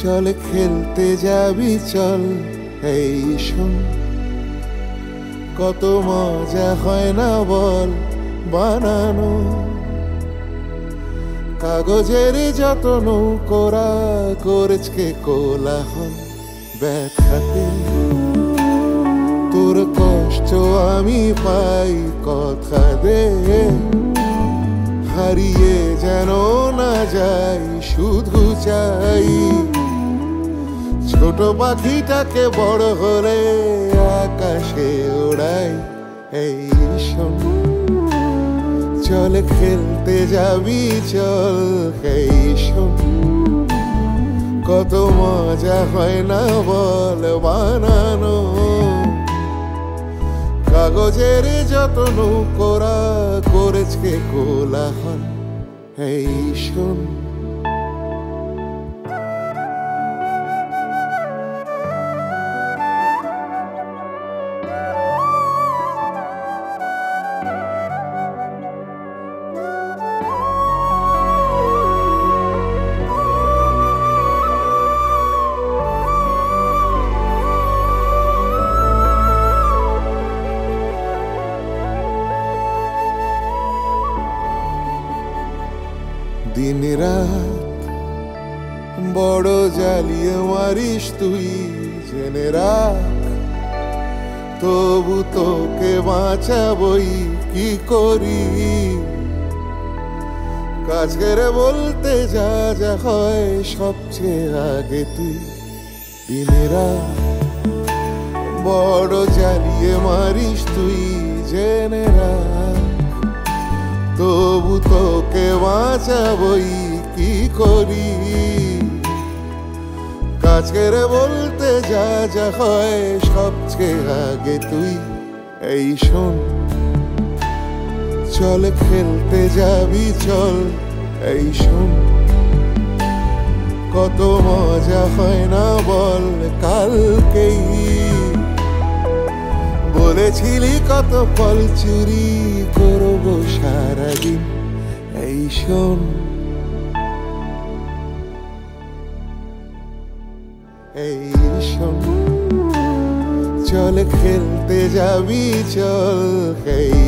চল খেলতে যাবি চল, এই শোন কত মজা হয় না বল বানানো। কাগজের যত নৌকোরা করেছে কোলাহল, ব্যথাতে তোর কষ্ট আমি পাই, কথা দে হারিয়ে যেন না যাই, শুধু চাই ছোট পাখিটাকে বড় হলে আকাশে ওড়াই। এই শোন চল খেলতে যাবি চল, এই শোন কত মজা হয় না বল বানানো। কাগজের যত নৌকোরা করেছে কোলাহল, এই শোন দিন রাত বড় জ্বালিয়ে মারিস তুই, জেনে রাখ তবু তোকে বাঁচাবই কি করি। কাছের বলতে যা যা হয় সবচেয়ে আগে তুই, দিন রাত বড় জ্বালিয়ে মারিস তুই, জেনে রাখ তবু তোকে বাঁচাবই কি করি। কাছের বলতে যা যা হয় সবচেয়ে আগে তুই, এই শোন চল খেলতে যাবি চল, এই শোন কত মজা হয় না বল কালকেই বলেছিলি কত ফল চুরি করবো সারাদিন। এই শোন এই শোন চল খেলতে যাবি চল, এই